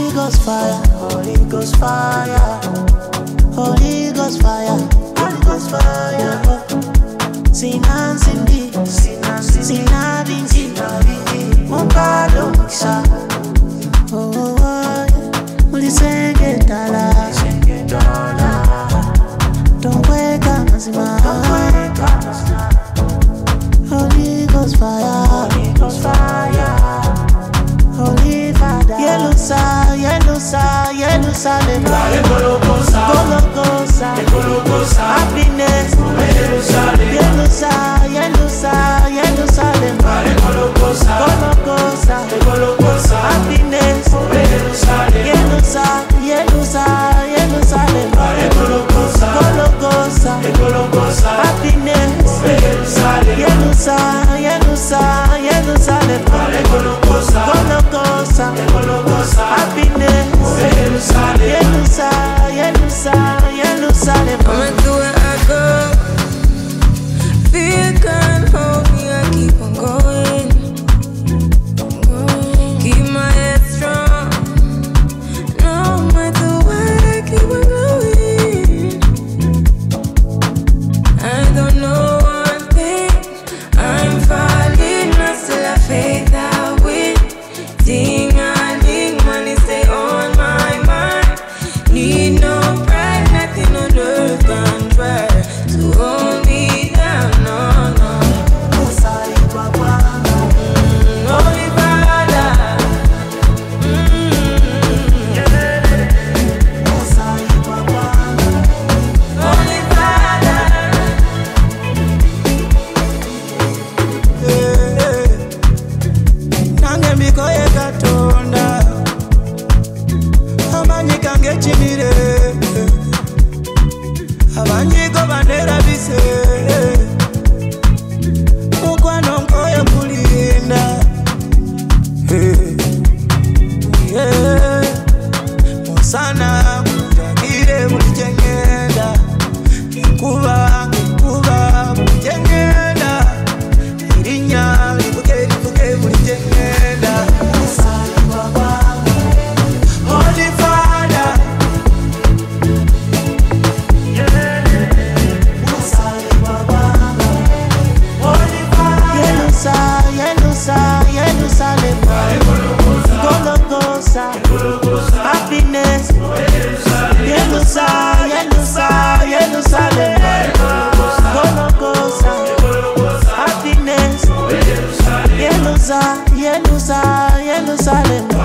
Ghost fire, Holy Ghost fire, Holy Ghost fire, Holy Ghost fire. Sinan Cindy, Sinan Vinci, Mokado Muksa. Oh, Mulisenge Dala, don't wake up, Mazima. Holy Ghost fire, Holy Ghost fire, Holy Father. Jerusalem, Gologosa, happiness, Jerusalem, Gologosa, happiness, Jerusalem, Gologosa, happiness, Jerusalem, Gologosa, happiness, Jerusalem. Where I go, fear can't hold me. I keep on going. Keep my head strong. No matter what, I keep on going. I don't know one thing. I'm falling, I still have faith I win. Ding a ding, money stay on my mind. Need no pride, nothing on earth can try to hold me down. No, no. Holy Father, Holy Father. Nange mbikoye Katonda, amanyi kange chimire, abanyigo banderabise, mukwano nkoye kulinda. Musana kujagire buli kyengenda, nkuba buli kyengenda, irinya livuge buli kyengenda. Holy Father, Jerusalem, Gologosa, happiness, Jerusalem, Gologosa, happiness, Jerusalem.